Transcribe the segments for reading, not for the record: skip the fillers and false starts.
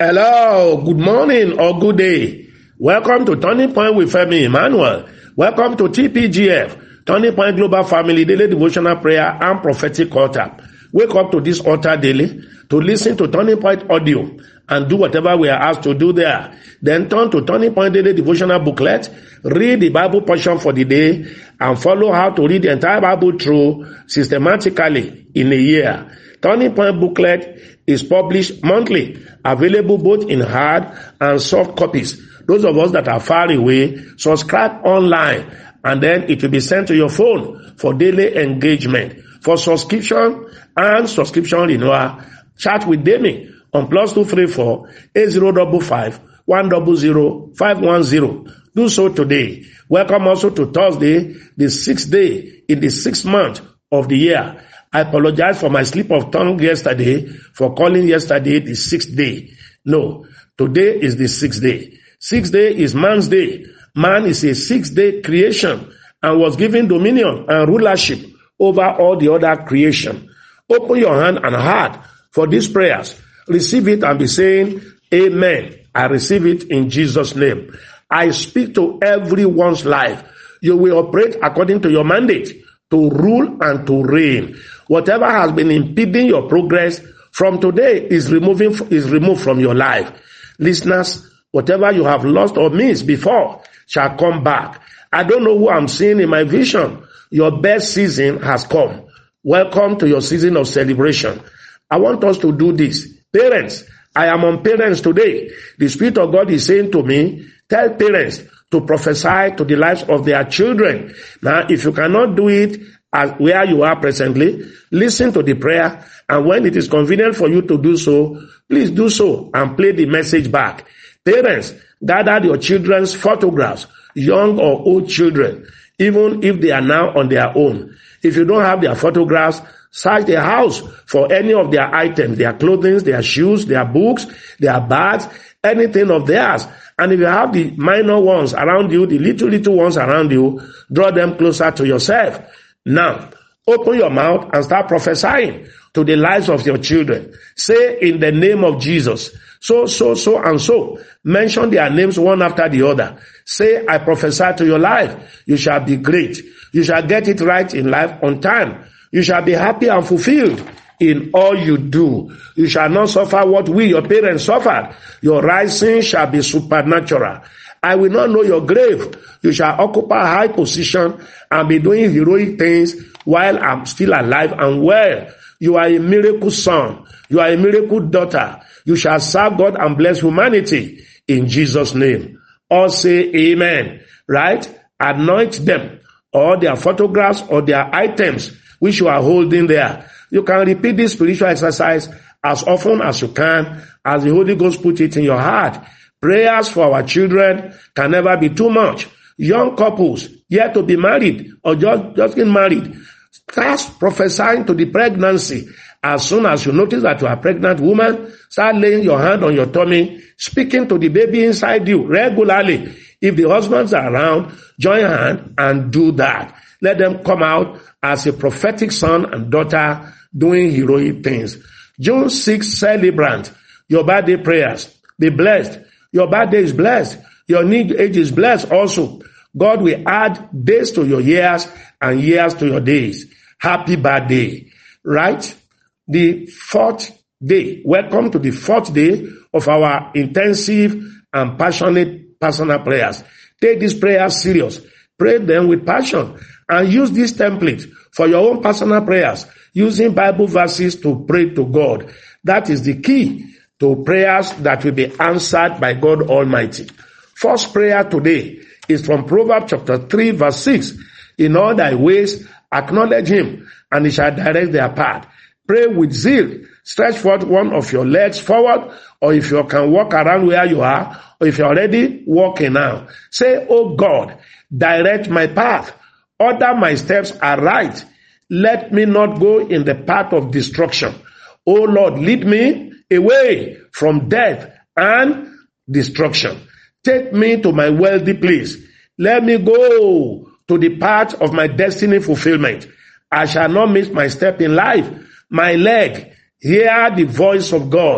Hello, good morning or good day. Welcome to Turning Point with Femi Emmanuel. Welcome to TPGF, Turning Point Global Family Daily Devotional Prayer and Prophetic Altar. Wake up to this altar daily to listen to Turning Point audio and do whatever we are asked to do there. Then turn to Turning Point Daily Devotional Booklet, read the Bible portion for the day, and follow how to read the entire Bible through systematically in a year. Turning Point Booklet is published monthly, available both in hard and soft copies. Those of us that are far away, subscribe online, and then it will be sent to your phone for daily engagement. For subscription and subscription renewal, chat with Demi on +234 8055 100 510. Do so today. Welcome also to Thursday, the 6th day in the 6th month of the year. I apologize for my slip of tongue yesterday, for calling yesterday the 6th day. No, today is the 6th day. 6th day is man's day. Man is a 6th-day creation and was given dominion and rulership over all the other creation. Open your hand and heart for these prayers. Receive it and be saying, Amen. I receive it in Jesus' name. I speak to everyone's life. You will operate according to your mandate to rule and to reign. Whatever has been impeding your progress from today is removed from your life. Listeners, whatever you have lost or missed before shall come back. I don't know who I'm seeing in my vision. Your best season has come. Welcome to your season of celebration. I want us to do this. Parents, I am on parents today. The Spirit of God is saying to me, tell parents to prophesy to the lives of their children. Now, if you cannot do it where you are presently, listen to the prayer, and when it is convenient for you to do so, please do so and play the message back. Parents, gather your children's photographs, young or old children, even if they are now on their own. If you don't have their photographs, search the house for any of their items, their clothing, their shoes, their books, their bags, anything of theirs. And if you have the minor ones around you, the little ones around you, draw them closer to yourself. Now, open your mouth and start prophesying to the lives of your children. Say, in the name of Jesus, so, and so. Mention their names one after the other. Say, I prophesy to your life. You shall be great. You shall get it right in life on time. You shall be happy and fulfilled in all you do. You shall not suffer what we, your parents, suffered. Your rising shall be supernatural. I will not know your grave. You shall occupy a high position and be doing heroic things while I'm still alive and well. You are a miracle son. You are a miracle daughter. You shall serve God and bless humanity in Jesus' name. All say amen. Right? Anoint them, or their photographs or their items which you are holding there. You can repeat this spiritual exercise as often as you can, as the Holy Ghost put it in your heart. Prayers for our children can never be too much. Young couples yet to be married or just getting married, start prophesying to the pregnancy. As soon as you notice that you are a pregnant woman, start laying your hand on your tummy, speaking to the baby inside you regularly. If the husbands are around, join hand and do that. Let them come out as a prophetic son and daughter doing heroic things. June 6th celebrant, your birthday prayers. Be blessed. Your birthday is blessed. Your new age is blessed also. God will add days to your years and years to your days. Happy birthday. Right? The 4th day. Welcome to the 4th day of our intensive and passionate personal prayers. Take these prayers serious. Pray them with passion and use this template for your own personal prayers, using Bible verses to pray to God. That is the key to prayers that will be answered by God Almighty. First prayer today is from Proverbs chapter 3 verse 6. In all thy ways acknowledge him, and he shall direct their path. Pray with zeal. Stretch forth one of your legs forward, or if you can walk around where you are, or if you're already walking now. Say, oh God, direct my path. Order my steps aright. Let me not go in the path of destruction. Oh Lord, lead me away from death and destruction. Take me to my wealthy place. Let me go to the path of my destiny fulfillment. I shall not miss my step in life. My leg, hear the voice of God.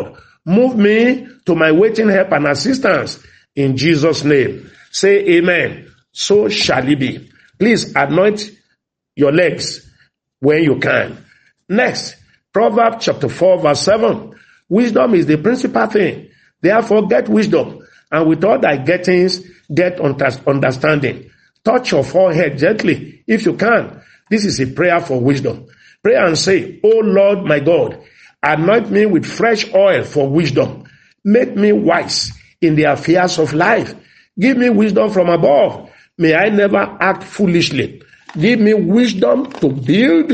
Move me to my waiting help and assistance in Jesus' name. Say amen. So shall it be. Please anoint your legs when you can. Next, Proverbs chapter 4 verse 7. Wisdom is the principal thing. Therefore get wisdom, and with all thy gettings, get understanding. Touch your forehead gently if you can. This is a prayer for wisdom. Pray and say, O Lord my God, anoint me with fresh oil for wisdom. Make me wise in the affairs of life. Give me wisdom from above. May I never act foolishly. Give me wisdom to build,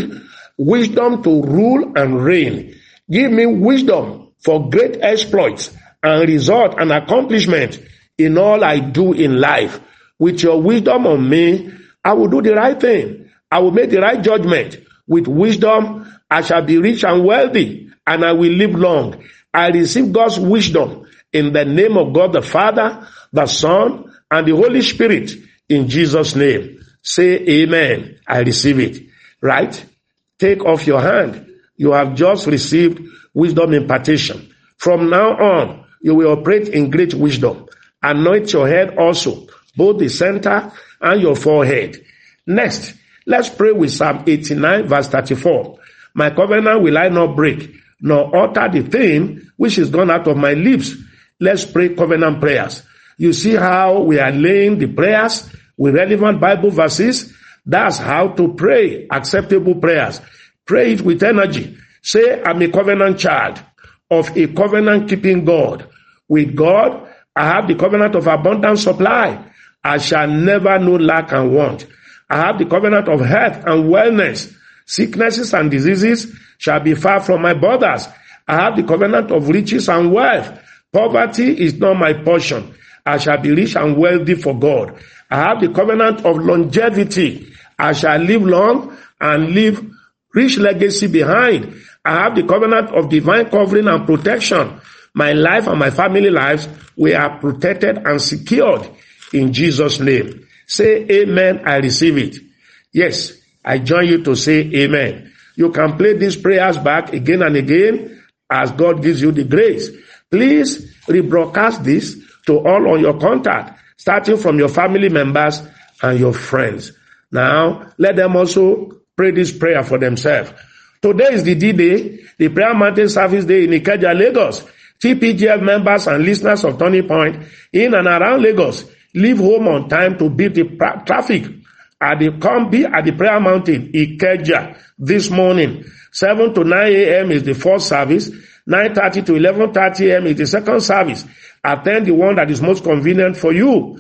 wisdom to rule and reign. Give me wisdom for great exploits and result and accomplishment in all I do in life. With your wisdom on me, I will do the right thing. I will make the right judgment. With wisdom, I shall be rich and wealthy, and I will live long. I receive God's wisdom in the name of God the Father, the Son, and the Holy Spirit in Jesus' name. Say amen. I receive it. Right? Take off your hand. You have just received wisdom impartation. From now on, you will operate in great wisdom. Anoint your head also, both the center and your forehead. Next, let's pray with Psalm 89 verse 34. My covenant will I not break, nor alter the thing which is gone out of my lips. Let's pray covenant prayers. You see how we are laying the prayers with relevant Bible verses? That's how to pray acceptable prayers. Pray it with energy. Say, I'm a covenant child of a covenant-keeping God. With God, I have the covenant of abundant supply. I shall never know lack and want. I have the covenant of health and wellness. Sicknesses and diseases shall be far from my borders. I have the covenant of riches and wealth. Poverty is not my portion. I shall be rich and wealthy for God. I have the covenant of longevity. I shall live long and leave rich legacy behind. I have the covenant of divine covering and protection. My life and my family lives, we are protected and secured in Jesus' name. Say amen, I receive it. Yes, I join you to say amen. You can play these prayers back again and again as God gives you the grace. Please rebroadcast this to all on your contact, starting from your family members and your friends. Now, let them also pray this prayer for themselves. Today is the D-Day, the Prayer Mountain Service Day in Ikeja, Lagos. TPGF members and listeners of Turning Point in and around Lagos leave home on time to beat the traffic. Come be at the Prayer Mountain, Ikeja, this morning. 7 to 9 a.m. is the first service. 9:30 to 11:30 a.m. is the second service. Attend the one that is most convenient for you.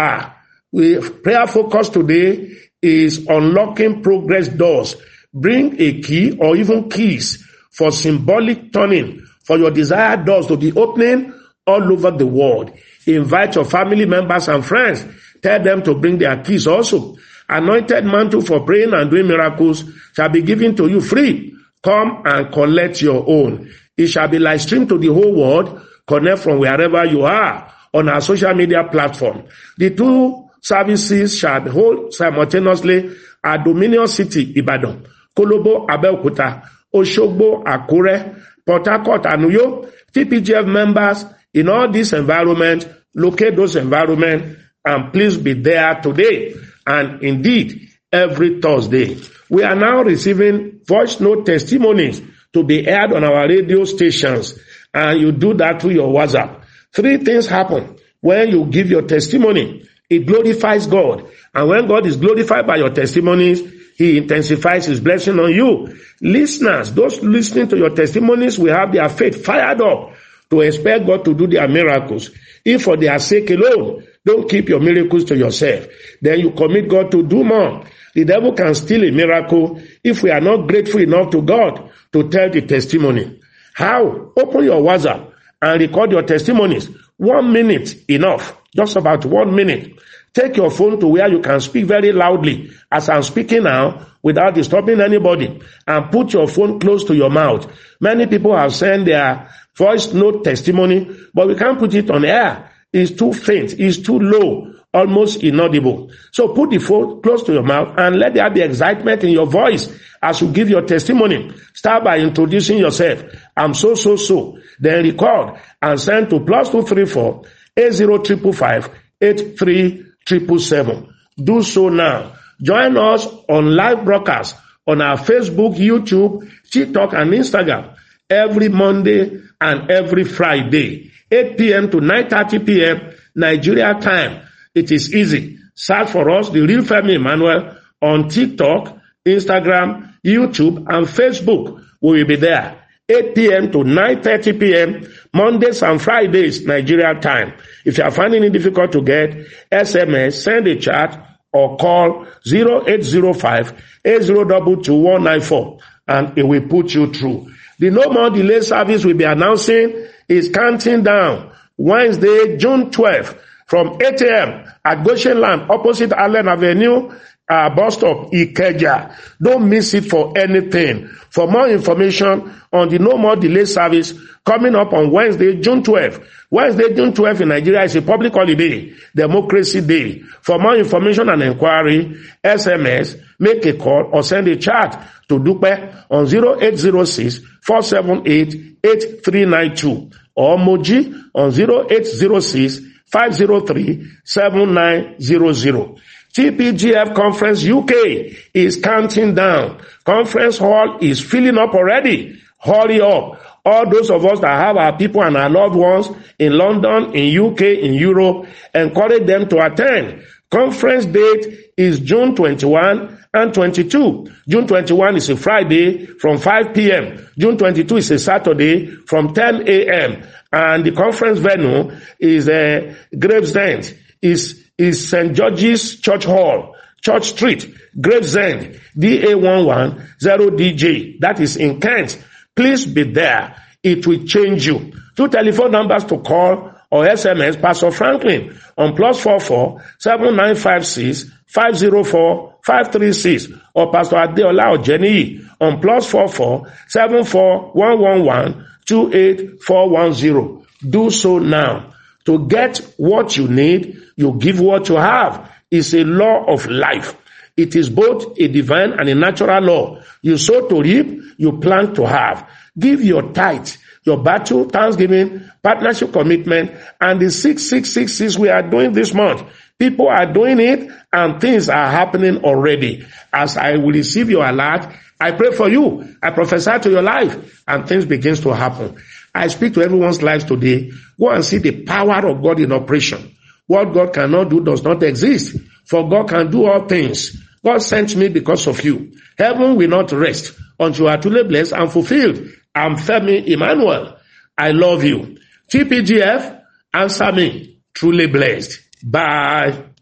Prayer focus today is unlocking progress doors. Bring a key or even keys for symbolic turning for your desired doors to be opening all over the world. Invite your family members and friends. Tell them to bring their keys also. Anointed mantle for praying and doing miracles shall be given to you free. Come and collect your own. It shall be live streamed to the whole world. Connect from wherever you are on our social media platform. The two services shall hold simultaneously at Dominion City, Ibadan, Kolobo, Abeokuta, Oshogbo, Akure, Port Harcourt, and Uyo. TPGF members in all these environments, locate those environments, and please be there today. And indeed, every Thursday. We are now receiving voice note testimonies to be aired on our radio stations. And you do that through your WhatsApp. 3 things happen when you give your testimony. It glorifies God. And when God is glorified by your testimonies, He intensifies His blessing on you. Listeners, those listening to your testimonies will have their faith fired up to expect God to do their miracles. If for their sake alone, don't keep your miracles to yourself. Then you commit God to do more. The devil can steal a miracle if we are not grateful enough to God to tell the testimony. How? Open your WhatsApp and record your testimonies. 1 minute enough. Just about 1 minute. Take your phone to where you can speak very loudly as I'm speaking now without disturbing anybody, and put your phone close to your mouth. Many people have sent their voice note testimony, but we can't put it on air. It's too faint. It's too low. Almost inaudible. So put the phone close to your mouth and let there be excitement in your voice As you give your testimony, start by introducing yourself. I'm so. Then record and send to +234 8055 83 Do so now. Join us on live broadcast on our Facebook, YouTube, TikTok, and Instagram every Monday and every Friday, 8 p.m. to 9:30 p.m. Nigeria time. It is easy. Search for us, The Real Femi Emmanuel, on TikTok, Instagram, YouTube, and Facebook. We will be there 8 p.m. to 9:30 p.m. Mondays and Fridays Nigeria time. If you are finding it difficult to get, SMS, send a chat, or call 0805 8022 and it will put you through. The No More Delay service will be announcing is counting down Wednesday, June 12th from 8 a.m. at Goshen Land, opposite Allen Avenue, bus stop, Ikeja. Don't miss it for anything. For more information on the No More Delay service coming up on Wednesday, June 12th. Wednesday, June 12th in Nigeria is a public holiday, Democracy Day. For more information and inquiry, SMS, make a call or send a chat to Dupe on 0806 478 8392 or Moji on 0806 503 7900. TPGF Conference UK is counting down. Conference hall is filling up already. Hurry up. All those of us that have our people and our loved ones in London, in UK, in Europe, encourage them to attend. Conference date is June 21 and 22. June 21 is a Friday from 5 p.m. June 22 is a Saturday from 10 a.m. And the conference venue is Gravesend. Is St. George's Church Hall, Church Street, Gravesend, DA110DJ. That is in Kent. Please be there. It will change you. 2 telephone numbers to call or SMS Pastor Franklin on +44 7956 504 536 or Pastor Adeola Ojeni on +44 74 111 28410. Do so now. To get what you need, you give what you have. It's a law of life. It is both a divine and a natural law. You sow to reap, you plant to have. Give your tithe, your battle, thanksgiving, partnership commitment, and the 6666 we are doing this month. People are doing it and things are happening already. As I will receive your alert, I pray for you. I prophesy to your life and things begins to happen. I speak to everyone's lives today. Go and see the power of God in operation. What God cannot do does not exist. For God can do all things. God sent me because of you. Heaven will not rest until you are truly blessed and fulfilled. I'm Femi Emmanuel. I love you. TPGF, answer me. Truly blessed. Bye.